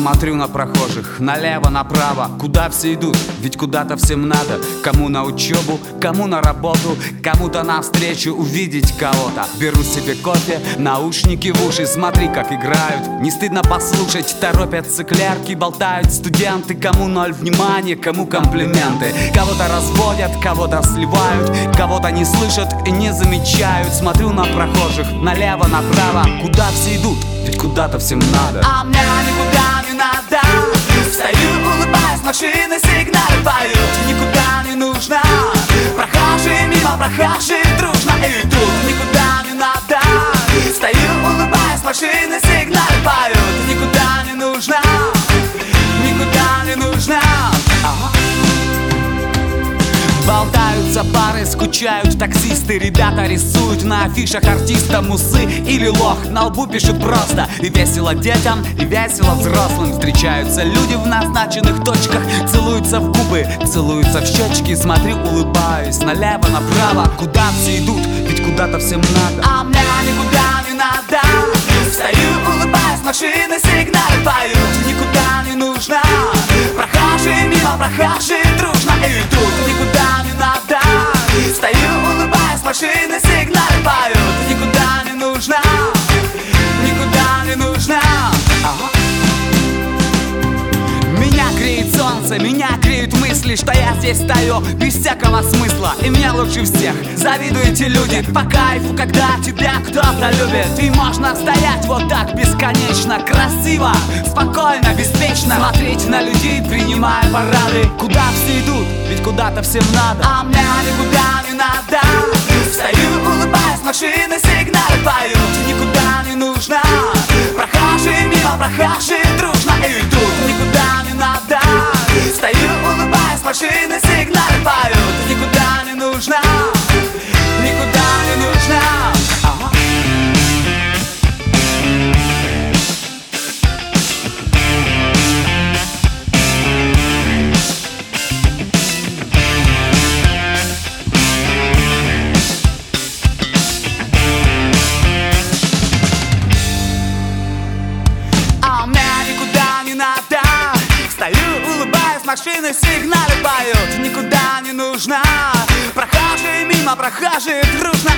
Смотрю на прохожих, налево, направо. Куда все идут? Ведь куда-то всем надо. Кому на учебу, кому на работу, кому-то навстречу увидеть кого-то. Беру себе кофе, наушники в уши. Смотри, как играют, не стыдно послушать. Торопятся клерки, болтают студенты. Кому ноль внимания, кому комплименты. Кого-то разводят, кого-то сливают, кого-то не слышат и не замечают. Смотрю на прохожих, налево, направо. Куда все идут? Ведь куда-то всем надо. А мне никуда не надо. Стою, улыбаюсь, машины сигналы поют. Никуда не нужно. Прохожие мимо, прохожие дружно идут. Никуда не надо. Стою, улыбаюсь, машины сигналы поют. Никуда не нужно. Никуда не нужно. Болтаются пары, скучают таксисты. Ребята рисуют на афишах артиста мусы или лох. На лбу пишут просто. И весело детям, и весело взрослым. Встречаются люди в назначенных точках. Целуются в губы, целуются в щечки. Смотрю, улыбаюсь, налево, направо. Куда все идут? Ведь куда-то всем надо. А мне никуда не надо. Стою, улыбаюсь, машины сигналы поют. Никуда не нужно. Прохожие мимо, прохожие дружно идут. Никуда не надо. Стою, улыбаюсь, машины сигналы поют. Никуда не нужно. Никуда не нужно. Меня греет солнце, меня греют мысли, что я здесь стою без всякого смысла. И мне лучше всех завидуете люди. По кайфу, когда тебя кто-то любит. И можно стоять вот так бесконечно, красиво, спокойно, беспечно. Смотреть на людей, принимая парады. Куда все идут? Ведь куда-то всем надо. А мне никуда не надо. Стою, улыбаюсь, машины сигналы поют. Никуда не нужно. Прохожие мимо, прохожие дружно идут. Никуда не надо. Стою, улыбаюсь, машины сигналы поют. Никуда не нужно. Никуда не нужно. Машины сигналы поют. Никуда не нужно. Прохожие мимо, прохожие дружно